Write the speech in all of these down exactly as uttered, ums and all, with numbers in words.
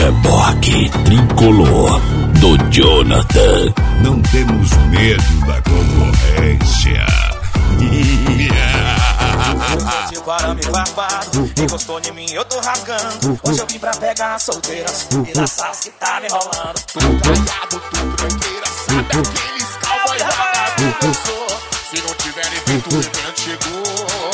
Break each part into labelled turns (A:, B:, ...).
A: Reboque tricolor do Jonathan.
B: Não temos medo da concorrência.
C: De arame barbado, encostou em mim, eu tô rasgando. Hoje eu vim pra pegar solteiras e laças que tá me enrolando.
D: Tudo traiado, tudo tranqueira, sabe aqueles cowboy rabado que eu sou. Se não tiver evento, o evento chegou.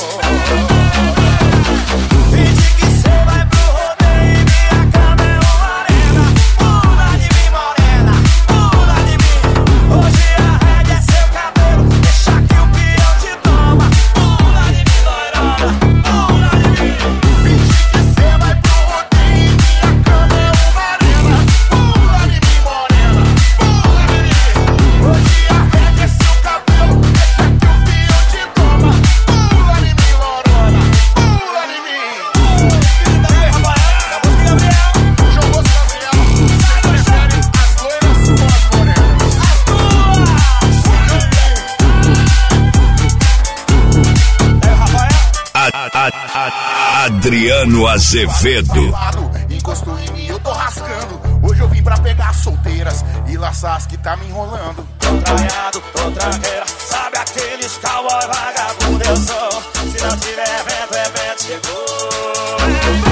C: Finge que cê vai pro rodeio e minha cama é uma arena. Pula de mim, morena, pula de mim. Hoje a regra é seu cabelo, deixa que o peão te toma. Pula de mim, loirona, pula de mim.
D: Finge que cê vai pro rodeio e minha cama é uma arena. Pula de mim, morena, pula de mim. Hoje a regra é seu cabelo, deixa que o peão te toma. Pula de mim, loirona, pula de mim.
B: Adriano Azevedo.
D: Encostou em mim, eu tô rascando. Hoje eu vim pra pegar solteiras e laças que tá me enrolando.
C: Tô traiado, tô tranqueira, sabe aqueles cowboy vagabundo eu sou. Se não tiver evento, evento chegou.